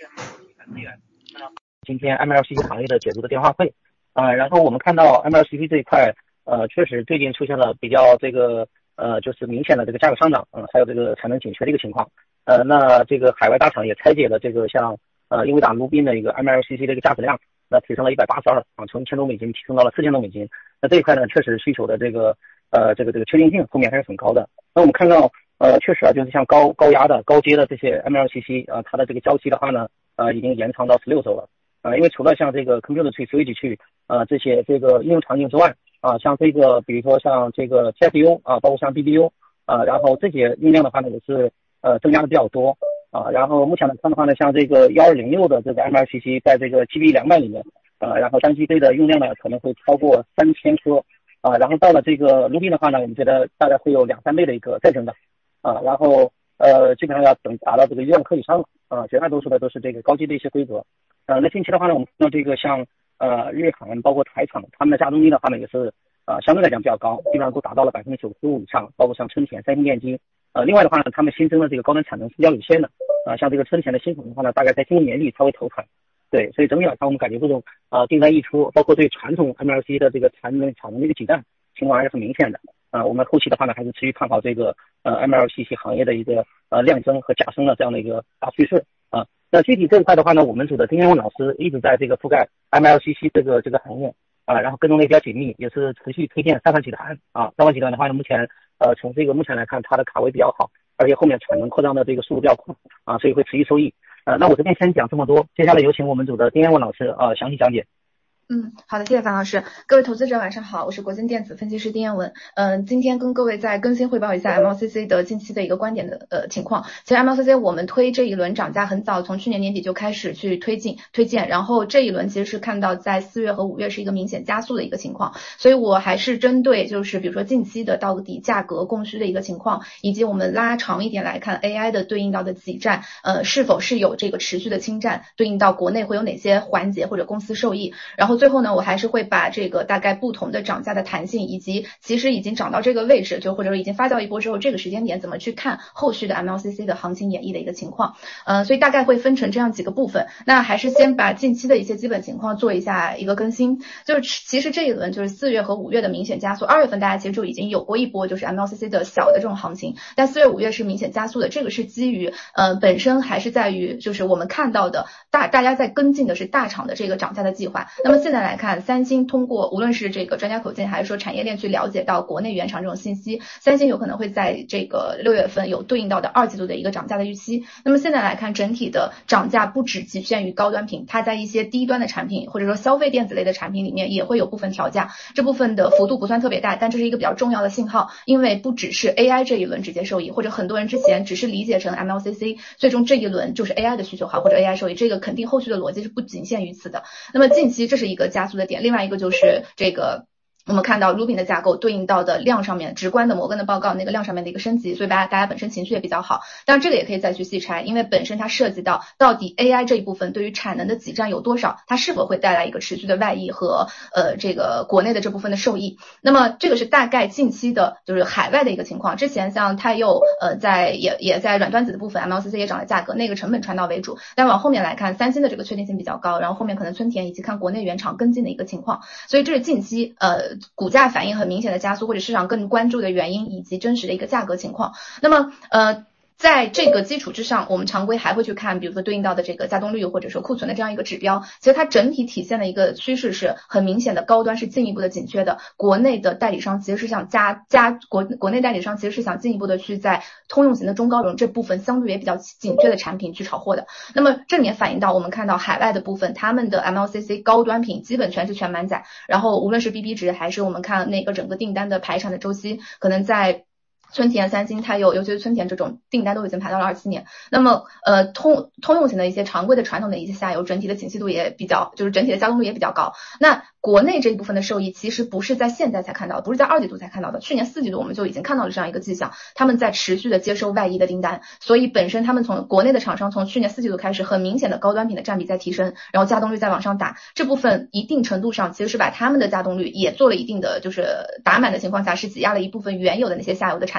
今天 MLCC 行业的解读的电话会然后我们看到 MLCC 这一块确实最近出现了比较就是明显的这个价格上涨还有这个产能紧缺的一个情况那这个海外大厂也拆解了这个像英伟达卢宾的一个 MLCC 的一个价值量提升了182从$1000多提升到了$4000多。那这一块呢确实需求的这个确定性后面还是很高的。那我们看到确实就是像高压的高阶的这些 MLCC 它的这个交期的话呢已经延长到16周了因为除了像这个 computer 去 switch 去这些这个应用场景之外像这个比如说像这个 TFU 包括像 BBU然后这些用量的话呢也是增加的比较多然后目前来看的话呢像这个1206的这个 MLCC 在这个 GB200里面然后单 GB 的用量呢可能会超过3000颗然后到了这个 Ruby 的话呢我们觉得大概会有2-3倍的一个再增长然后基本上要达到这个1万颗以上绝大多数的都是这个高阶的一些规格那近期的话呢我们看到这个像日韩包括台厂他们的稼动力的话呢也是相对来讲比较高基本上都达到了95%以上包括像春田三星电机另外的话呢他们新增的这个高端产能是比较有限的像这个春田的新厂的话呢大概在今年年底才会投产对所以整体来看我们感觉这种订单溢出包括对传统 MLC 的这个产能的一个挤占情况还是很明显的我们后期的话呢还是持续看好这个MLCC 行业的一个量增和加深的这样的一个大趋势那具体这一块的话呢我们组的丁彦文老师一直在这个覆盖 MLCC 这个行业然后跟踪的也比较紧密也是持续推荐三环集团三环集团的话呢目前从这个目前来看它的卡位比较好而且后面产能扩张的这个速度比较快所以会持续收益那我这边先讲这么多接下来有请我们组的丁彦文老师详细讲解好的，谢谢樊老师。各位投资者晚上好，我是国金电子分析师丁彦文。今天跟各位再更新汇报一下 MLCC 的近期的一个观点的情况。其实 MLCC 我们推这一轮涨价很早，从去年年底就开始去推荐，然后这一轮其实是看到在4月和5月是一个明显加速的一个情况。所以我还是针对就是比如说近期的到底价格供需的一个情况，以及我们拉长一点来看 AI 的对应到的挤占是否是有这个持续的侵占，对应到国内会有哪些环节或者公司受益。然后最后呢我还是会把这个大概不同的涨价的弹性以及其实已经涨到这个位置就或者说已经发酵一波之后这个时间点怎么去看后续的 MLCC 的行情演绎的一个情况所以大概会分成这样几个部分。那还是先把近期的一些基本情况做一下一个更新。就是其实这一轮就是4月和5月的明显加速，2月份大家其实就已经有过一波就是 MLCC 的小的这种行情，但4月5月是明显加速的。这个是基于本身还是在于就是我们看到的大家在跟进的是大厂的这个涨价的计划。那么现在来看三星通过无论是这个专家口径还是说产业链去了解到国内原厂这种信息，三星有可能会在这个6月份有对应到的2季度的一个涨价的预期。那么现在来看整体的涨价不只局限于高端品，它在一些低端的产品或者说消费电子类的产品里面也会有部分调价，这部分的幅度不算特别大，但这是一个比较重要的信号，因为不只是 AI 这一轮直接受益，或者很多人之前只是理解成 MLCC 最终这一轮就是 AI 的需求好或者 AI 受益，这个肯定后续的逻辑是不仅限于此的。那么近期这是一个加速的点，另外一个就是这个我们看到 Rubin 的架构对应到的量上面直观的摩根的报告那个量上面的一个升级，所以大家本身情绪也比较好。当然这个也可以再去细拆，因为本身它涉及到到底 AI 这一部分对于产能的挤占有多少，它是否会带来一个持续的外溢和这个国内的这部分的受益。那么这个是大概近期的就是海外的一个情况。之前像太佑也在软端子的部分 MLCC 也涨了价格，那个成本传导为主，但往后面来看三星的这个确定性比较高，然后后面可能春田以及看国内原厂跟进的一个情况。所以这是近期股价反应很明显的加速或者市场更关注的原因以及真实的一个价格情况。那么在这个基础之上，我们常规还会去看比如说对应到的这个稼动率或者说库存的这样一个指标，其实它整体体现的一个趋势是很明显的，高端是进一步的紧缺的，国内的代理商其实是想国内代理商其实是想进一步的去在通用型的中高容这部分相对也比较紧缺的产品去炒货的。那么这里面反映到我们看到海外的部分，他们的 MLCC 高端品基本全是全满载，然后无论是 BB 值还是我们看那个整个订单的排产的周期，可能在春田三星它尤其是春田这种订单都已经排到了27年。那么通用型的一些常规的传统的一些下游整体的景气度也比较就是整体的稼动率也比较高。那国内这一部分的受益其实不是在现在才看到的，不是在2季度才看到的，去年4季度我们就已经看到了这样一个迹象，他们在持续的接收外溢的订单，所以本身他们从国内的厂商从去年4季度开始很明显的高端品的占比在提升，然后稼动率在往上打，这部分一定程度上其实是把他们的稼动率也做了一定的就是打满的情况下是挤压了一部分原有的那些下游的产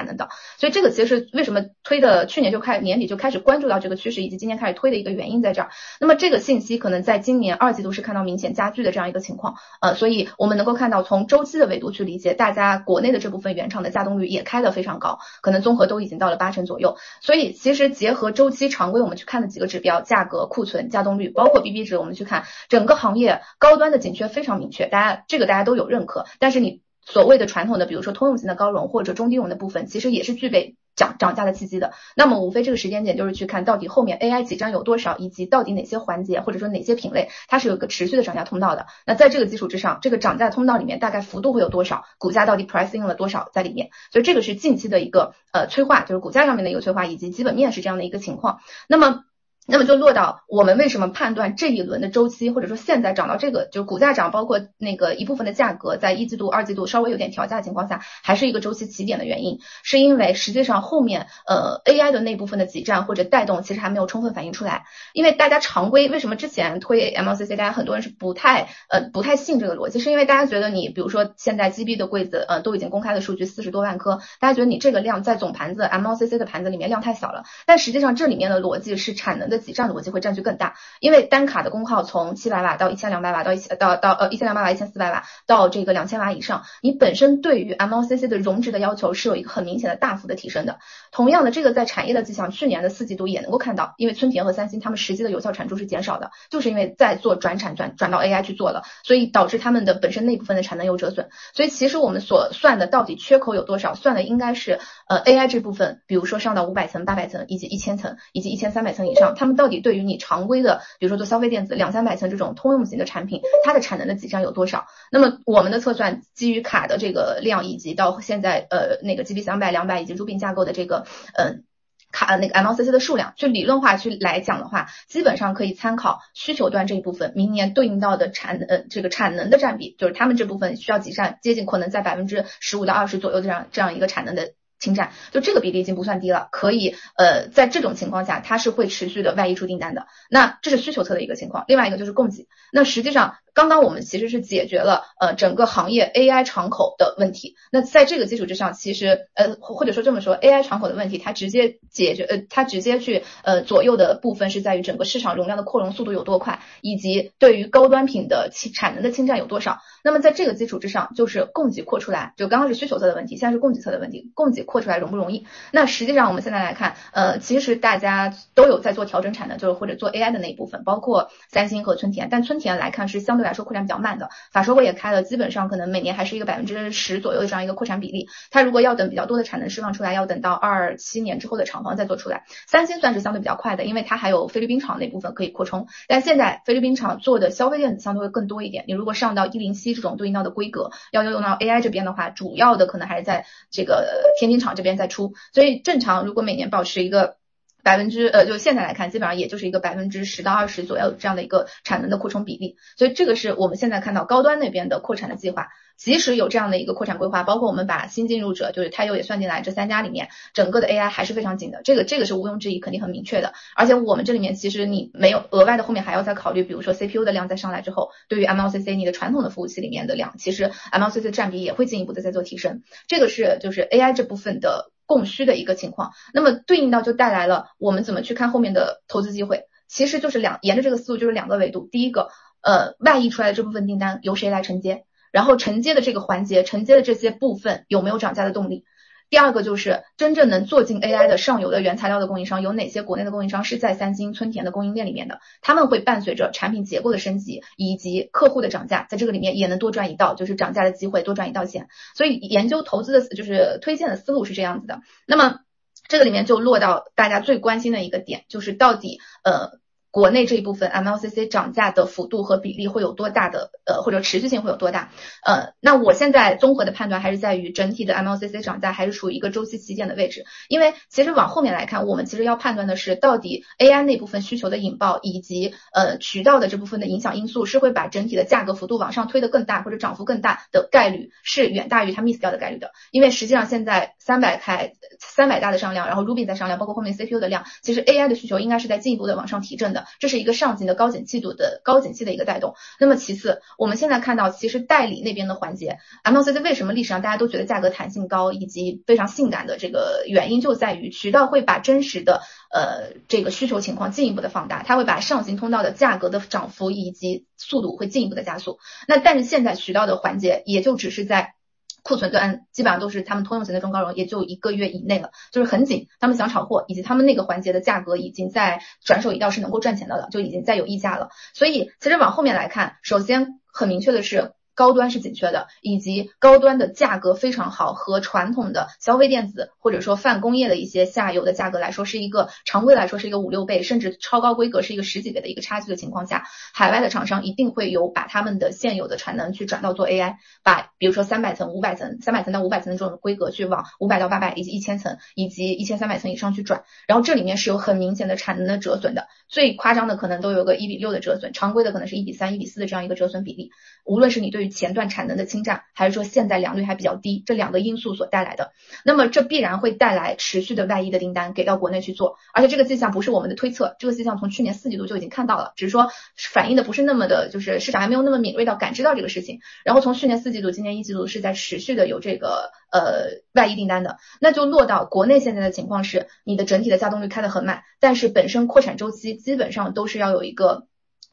产能的。所以这个其实是为什么去年年底就开始关注到这个趋势，以及今年开始推的一个原因在这儿。那么这个信息可能在今年2季度是看到明显加剧的这样一个情况，所以我们能够看到从周期的维度去理解，大家国内的这部分原厂的稼动率也开得非常高，可能综合都已经到了80%左右。所以其实结合周期常规我们去看的几个指标，价格、库存、稼动率，包括 BB 值，我们去看整个行业高端的紧缺非常明确，大家都有认可，但是你所谓的传统的比如说通用型的高融或者中低融的部分，其实也是具备涨价的契机的。那么无非这个时间点就是去看到底后面 AI 挤占有多少，以及到底哪些环节或者说哪些品类它是有一个持续的涨价通道的。那在这个基础之上，这个涨价通道里面大概幅度会有多少，股价到底 pricing 了多少在里面。所以这个是近期的一个催化，就是股价上面的一个催化，以及基本面是这样的一个情况。那么就落到我们为什么判断这一轮的周期，或者说现在涨到这个就是股价涨，包括那个一部分的价格在1季度、2季度稍微有点调价的情况下，还是一个周期起点的原因，是因为实际上后面AI 的那部分的挤占或者带动其实还没有充分反映出来。因为大家常规为什么之前推 MLCC， 大家很多人是不太信这个逻辑，是因为大家觉得你比如说现在 GB 的柜子都已经公开的数据40多万颗，大家觉得你这个量在总盘子 MLCC 的盘子里面量太小了，但实际上这里面的逻辑是产能的挤占逻辑会占据更大，因为单卡的功耗从700瓦到1200瓦到1200瓦1400瓦到这个2000瓦以上，你本身对于 MLCC 的容值的要求是有一个很明显的大幅的提升的。同样的，这个在产业的迹象去年的4季度也能够看到，因为村田和三星他们实际的有效产出是减少的，就是因为在做转到 AI 去做了，所以导致他们的本身那部分的产能有折损。所以其实我们所算的到底缺口有多少，算的应该是AI 这部分，比如说上到500层、800层以及1000层以及1300层以上，他们到底对于你常规的比如说做消费电子200-300层这种通用型的产品，它的产能的挤占有多少。那么我们的测算基于卡的这个量，以及到现在那个 GB300、200以及 Rubin 架构的这个卡那个 MLCC 的数量，去理论化去来讲的话，基本上可以参考需求端这一部分明年对应到的这个产能的占比，就是他们这部分需要挤占接近可能在15%到20%左右的这样一个产能的侵占，就这个比例已经不算低了，可以在这种情况下它是会持续的外溢出订单的。那这是需求侧的一个情况，另外一个就是供给。那实际上刚刚我们其实是解决了整个行业 AI 敞口的问题。那在这个基础之上，其实或者说这么说 AI 敞口的问题，它直接去左右的部分是在于整个市场容量的扩容速度有多快，以及对于高端品的产能的侵占有多少。那么在这个基础之上，就是供给扩出来，就刚刚是需求侧的问题，现在是供给侧的问题，供给扩出来容不容易。那实际上我们现在来看其实大家都有在做调整产能，就是或者做 AI 的那一部分，包括三星和村田，但村田来看是相对来说扩产比较慢的，法说会也开了，基本上可能每年还是一个10%左右的这样一个扩产比例，它如果要等比较多的产能释放出来，要等到27年之后的厂房再做出来。三星算是相对比较快的，因为它还有菲律宾厂那部分可以扩充，但现在菲律宾厂做的消费电子相对会更多一点，你如果上到107这种对应到的规格，要用到 AI 这边的话，主要的可能还是在这个天津厂这边再出，所以正常如果每年保持一个就现在来看，基本上也就是一个10%到20%左右这样的一个产能的扩充比例。所以这个是我们现在看到高端那边的扩产的计划。即使有这样的一个扩产规划，包括我们把新进入者就是太优也算进来，这3家里面整个的 AI 还是非常紧的，这个是毋庸置疑，肯定很明确的。而且我们这里面其实你没有额外的，后面还要再考虑，比如说 CPU 的量再上来之后，对于 MLCC 你的传统的服务器里面的量，其实 MLCC 的占比也会进一步的在做提升。这个是就是 AI 这部分的供需的一个情况。那么对应到就带来了我们怎么去看后面的投资机会，其实就是沿着这个思路就是2个维度。第一个外溢出来的这部分订单由谁来承接，然后承接的这个环节，承接的这些部分有没有涨价的动力。第二个就是真正能做进 AI 的上游的原材料的供应商，有哪些国内的供应商是在三星、村田的供应链里面的，他们会伴随着产品结构的升级以及客户的涨价，在这个里面也能多赚一道，就是涨价的机会，多赚一道钱。所以研究投资的就是推荐的思路是这样子的。那么这个里面就落到大家最关心的一个点，就是到底国内这一部分 MLCC 涨价的幅度和比例会有多大的或者持续性会有多大。那我现在综合的判断还是在于整体的 MLCC 涨价还是处于一个周期起点的位置，因为其实往后面来看，我们其实要判断的是到底 AI 那部分需求的引爆以及渠道的这部分的影响因素是会把整体的价格幅度往上推得更大，或者涨幅更大的概率是远大于它 miss 掉的概率的。因为实际上现在300大的上量，然后 Rubin 在上量，包括后面 CPU 的量，其实 AI 的需求应该是在进一步的往上提振的。 的，这是一个上行的高景气的一个带动。那么其次，我们现在看到其实代理那边的环节 ，MLCC 为什么历史上大家都觉得价格弹性高以及非常性感的这个原因就在于渠道会把真实的这个需求情况进一步的放大，它会把上行通道的价格的涨幅以及速度会进一步的加速。那但是现在渠道的环节也就只是在库存端基本上都是他们通用型的中高融，也就1个月以内了，就是很紧。他们想炒货，以及他们那个环节的价格已经在转手一道是能够赚钱的了，就已经在有溢价了。所以其实往后面来看，首先很明确的是，高端是紧缺的，以及高端的价格非常好，和传统的消费电子或者说泛工业的一些下游的价格来说，是一个常规来说是一个5-6倍，甚至超高规格是一个10几倍的一个差距的情况下，海外的厂商一定会有把他们的现有的产能去转到做 AI， 把比如说300层、500层、300层到500层的这种规格去往500到800以及1000层以及1300层以上去转，然后这里面是有很明显的产能的折损的，最夸张的可能都有个1:6的折损，常规的可能是1:3、1:4的这样一个折损比例。无论是你对于前段产能的侵占，还是说现在良率还比较低，这2个因素所带来的，那么这必然会带来持续的外溢的订单给到国内去做，而且这个迹象不是我们的推测，这个迹象从去年4季度就已经看到了，只是说反映的不是那么的，就是市场还没有那么敏锐到感知到这个事情。然后从去年4季度、今年1季度是在持续的有这个外溢订单的，那就落到国内现在的情况是，你的整体的稼动率开得很慢，但是本身扩产周期基本上都是要有一个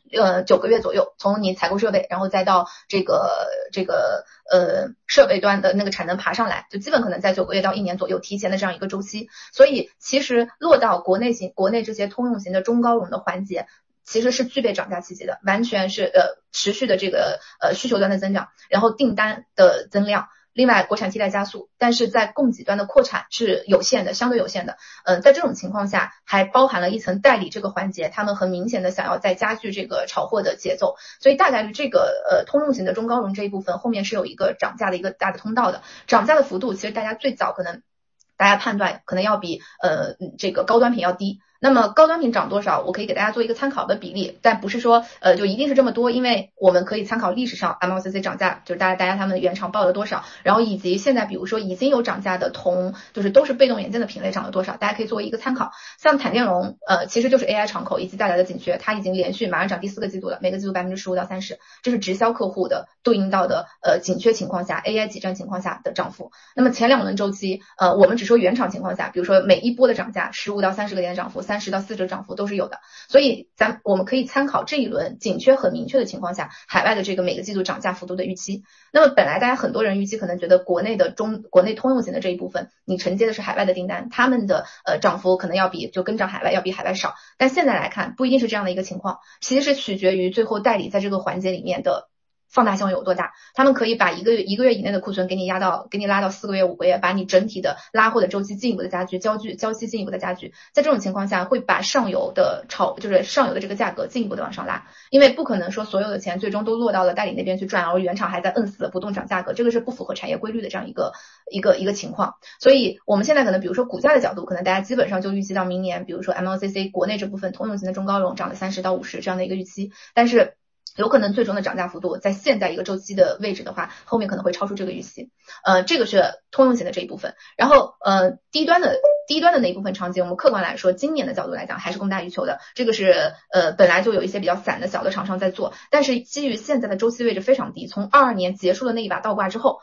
9个月左右，从你采购设备，然后再到这个设备端的那个产能爬上来，就基本可能在9个月到1年左右提前的这样一个周期。所以其实落到国内这些通用型的中高融的环节，其实是具备涨价契机的，完全是持续的这个需求端的增长，然后订单的增量。另外国产替代加速，但是在供给端的扩产是有限的，相对有限的。在这种情况下，还包含了一层代理这个环节，他们很明显的想要再加剧这个炒货的节奏，所以大概率这个通用型的中高融这一部分后面是有一个涨价的一个大的通道的，涨价的幅度其实大家最早可能大家判断可能要比这个高端品要低。那么高端品涨多少，我可以给大家做一个参考的比例，但不是说就一定是这么多，因为我们可以参考历史上 MLCC 涨价，就是大家他们原厂报了多少，然后以及现在比如说已经有涨价的就是都是被动元件的品类涨了多少，大家可以作为一个参考。像坦电容其实就是 AI 敞口以及带来的紧缺，它已经连续马上涨第4个季度了，每个季度15%到30%，这是直销客户的对应到的紧缺情况下 AI 挤占情况下的涨幅。那么前2轮周期我们只说原厂情况下，比如说每一波的涨价15到30个点的涨幅，30到40的涨幅都是有的，所以我们可以参考这一轮紧缺很明确的情况下，海外的这个每个季度涨价幅度的预期。那么本来大家很多人预期可能觉得国内通用型的这一部分，你承接的是海外的订单，他们的涨幅可能就跟涨海外要比海外少，但现在来看不一定是这样的一个情况，其实是取决于最后代理在这个环节里面的放大效应有多大，他们可以把一个月以内的库存给你拉到4个月、5个月，把你整体的拉货的周期进一步的加剧，交期进一步的加剧。在这种情况下，会把上游的这个价格进一步的往上拉，因为不可能说所有的钱最终都落到了代理那边去赚，而原厂还在摁死不动涨价格，这个是不符合产业规律的这样一个情况。所以我们现在可能比如说股价的角度，可能大家基本上就预期到明年，比如说 MLCC 国内这部分通用型的中高融涨了30到50这样的一个预期，但是有可能最终的涨价幅度在现在一个周期的位置的话，后面可能会超出这个预期。这个是通用型的这一部分。然后低端的那一部分场景，我们客观来说，今年的角度来讲还是供大于求的。这个是本来就有一些比较散的小的厂商在做，但是基于现在的周期位置非常低，从22年结束了那一把倒挂之后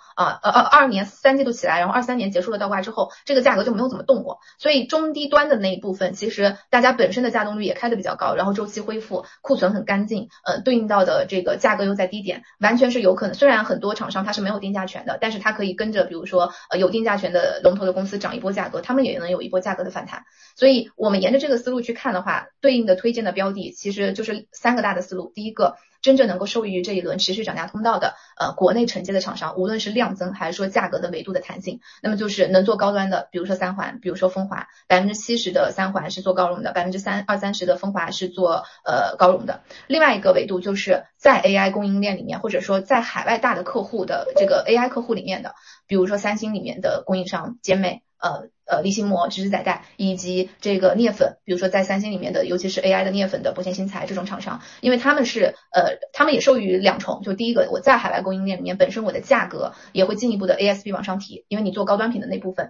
22年3季度起来，然后23年结束了倒挂之后，这个价格就没有怎么动过。所以中低端的那一部分，其实大家本身的稼动率也开得比较高，然后周期恢复，库存很干净，对应到的这个价格又在低点，完全是有可能。虽然很多厂商它是没有定价权的，但是它可以跟着比如说有定价权的龙头的公司涨一波价格，他们也能有一波价格的反弹。所以我们沿着这个思路去看的话，对应的推荐的标的其实就是3个大的思路。第一个，真正能够受益于这一轮持续涨价通道的国内承接的厂商，无论是量增还是说价格的维度的弹性，那么就是能做高端的，比如说三环，比如说风华，70%的三环是做高融的，20-30%的风华是做高融的。另外一个维度就是在 AI 供应链里面，或者说在海外大的客户的这个 AI 客户里面的，比如说三星里面的供应商坚美离心膜、直指载带以及这个镍粉，比如说在三星里面的，尤其是 AI 的镍粉的博贤新材这种厂商，因为他们也受益于2重，就第一个，我在海外供应链里面本身我的价格也会进一步的 ASP 往上提，因为你做高端品的那部分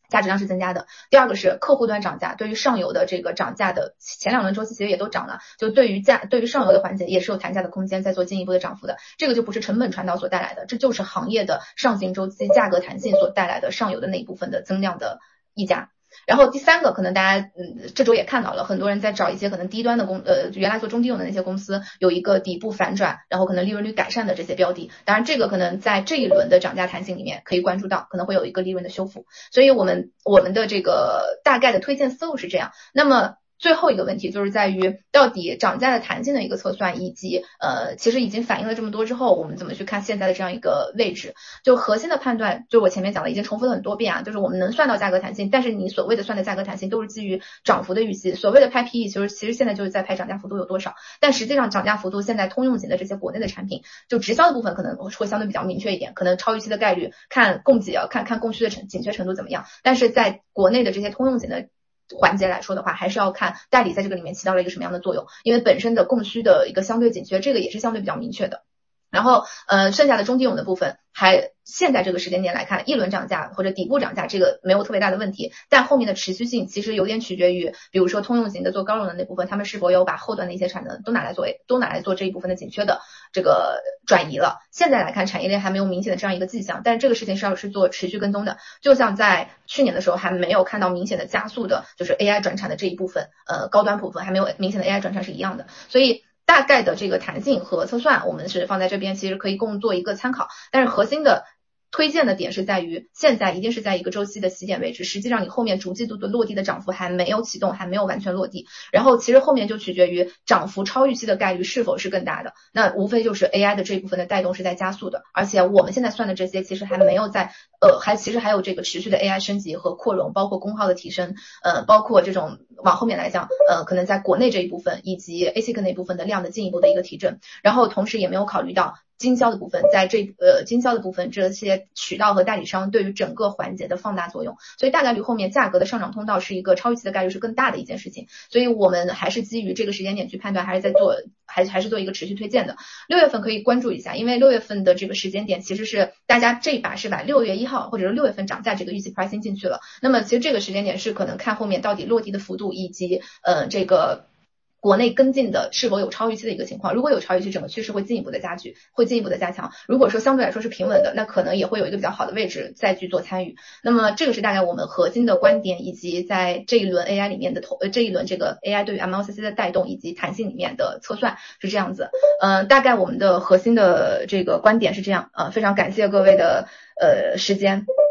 价值量是增加的。第二个是客户端涨价，对于上游的这个涨价的前2轮周期其实也都涨了，就对于上游的环节也是有谈价的空间，在做进一步的涨幅的。这个就不是成本传导所带来的，这就是行业的上行周期价格弹性所带来的上游的那一部分的增量的溢价。然后第三个，可能大家这周也看到了，很多人在找一些可能低端的原来做中低用的那些公司，有一个底部反转，然后可能利润率改善的这些标的。当然这个可能在这一轮的涨价弹性里面可以关注到，可能会有一个利润的修复。所以我们的这个大概的推荐思路是这样。那么最后一个问题就是在于到底涨价的弹性的一个测算，以及其实已经反映了这么多之后，我们怎么去看现在的这样一个位置。就核心的判断，就我前面讲的已经重复了很多遍啊，就是我们能算到价格弹性，但是你所谓的算的价格弹性都是基于涨幅的预期，所谓的拍 PE 其实现在就是在拍涨价幅度有多少，但实际上涨价幅度现在通用型的这些国内的产品，就直销的部分可能会相对比较明确一点，可能超预期的概率看供给啊，看供需的紧缺程度怎么样，但是在国内的这些通用型的环节来说的话，还是要看代理在这个里面起到了一个什么样的作用，因为本身的供需的一个相对紧缺，这个也是相对比较明确的。然后剩下的中低用的部分，现在这个时间点来看，一轮涨价或者底部涨价这个没有特别大的问题，但后面的持续性其实有点取决于，比如说通用型的做高融的那部分，他们是否有把后端的一些产能都拿来做这一部分的紧缺的这个转移了。现在来看产业链还没有明显的这样一个迹象，但是这个事情是做持续跟踪的，就像在去年的时候还没有看到明显的加速的，就是 AI 转产的这一部分，高端部分还没有明显的 AI 转产是一样的，所以大概的这个弹性和测算我们是放在这边，其实可以共做一个参考，但是核心的推荐的点是在于现在一定是在一个周期的起点位置，实际上你后面逐季度的落地的涨幅还没有启动，还没有完全落地，然后其实后面就取决于涨幅超预期的概率是否是更大的，那无非就是 AI 的这一部分的带动是在加速的，而且我们现在算的这些其实还没有在其实还有这个持续的 AI 升级和扩容，包括功耗的提升，包括这种往后面来讲可能在国内这一部分以及 ASIC 那一部分的量的进一步的一个提振，然后同时也没有考虑到经销的部分，在经销的部分这些渠道和代理商对于整个环节的放大作用，所以大概率后面价格的上涨通道是一个超预期的概率是更大的一件事情，所以我们还是基于这个时间点去判断，还是做一个持续推荐的。6月份可以关注一下，因为6月份的这个时间点其实是大家这一把是把6月1号或者是6月份涨价这个预期 pricing 进去了，那么其实这个时间点是可能看后面到底落地的幅度以及这个国内跟进的是否有超预期的一个情况，如果有超预期，整个趋势会进一步的加强，如果说相对来说是平稳的，那可能也会有一个比较好的位置再去做参与。那么这个是大概我们核心的观点，以及在这一轮 AI 里面的这一轮这个 AI 对于 MLCC 的带动以及弹性里面的测算是这样子。大概我们的核心的这个观点是这样，非常感谢各位的时间。